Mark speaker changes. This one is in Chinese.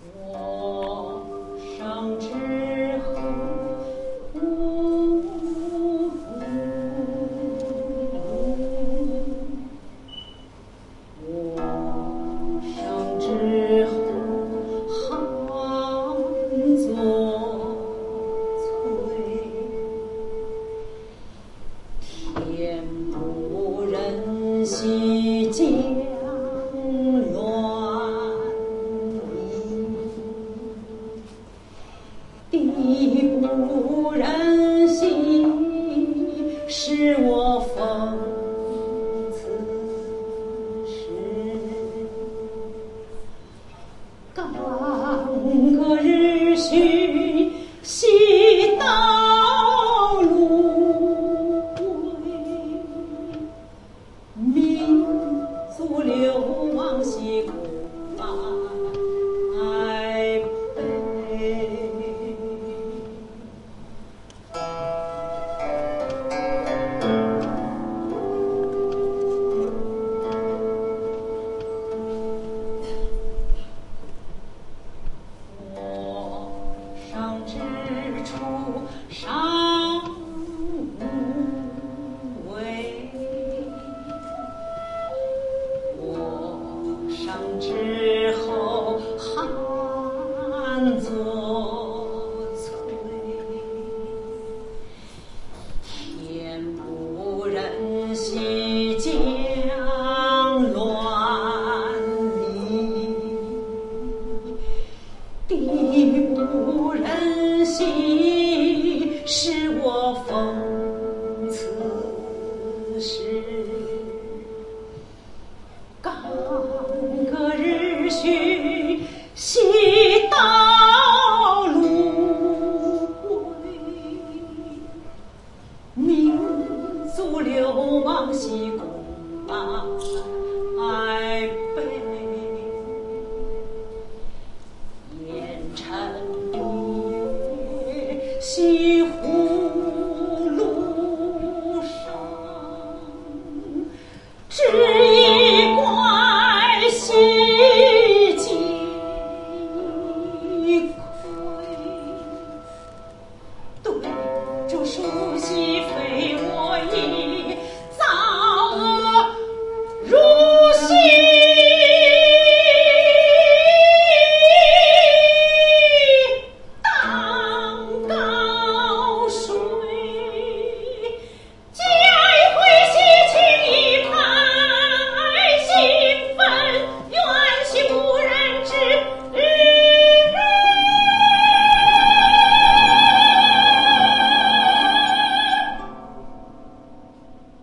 Speaker 1: 我上之后无我上之后寒作翠，天不忍惜江乱地，地不忍惜使我讽刺时，干戈日寻西道路归，民族流亡西苦哀悲。我上之处尚无为，我上之后寒作翠，天不忍惜江乱离，地不忍惜使我讽刺时，干戈日寻西